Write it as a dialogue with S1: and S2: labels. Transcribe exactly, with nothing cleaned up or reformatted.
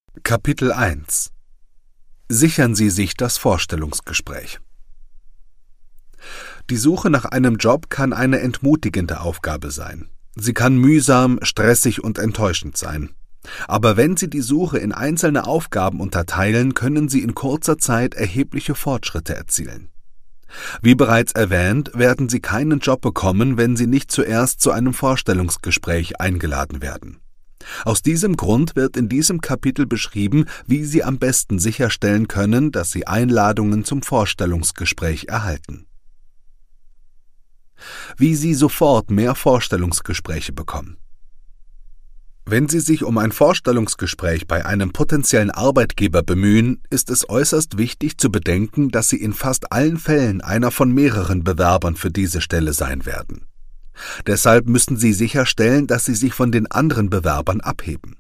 S1: Kapitel eins. Sichern Sie sich das Vorstellungsgespräch. Die Suche nach einem Job kann eine entmutigende Aufgabe sein. Sie kann mühsam, stressig und enttäuschend sein. Aber wenn Sie die Suche in einzelne Aufgaben unterteilen, können Sie in kurzer Zeit erhebliche Fortschritte erzielen. Wie bereits erwähnt, werden Sie keinen Job bekommen, wenn Sie nicht zuerst zu einem Vorstellungsgespräch eingeladen werden. Aus diesem Grund wird in diesem Kapitel beschrieben, wie Sie am besten sicherstellen können, dass Sie Einladungen zum Vorstellungsgespräch erhalten. Wie Sie sofort mehr Vorstellungsgespräche bekommen. Wenn Sie sich um ein Vorstellungsgespräch bei einem potenziellen Arbeitgeber bemühen, ist es äußerst wichtig zu bedenken, dass Sie in fast allen Fällen einer von mehreren Bewerbern für diese Stelle sein werden. Deshalb müssen Sie sicherstellen, dass Sie sich von den anderen Bewerbern abheben.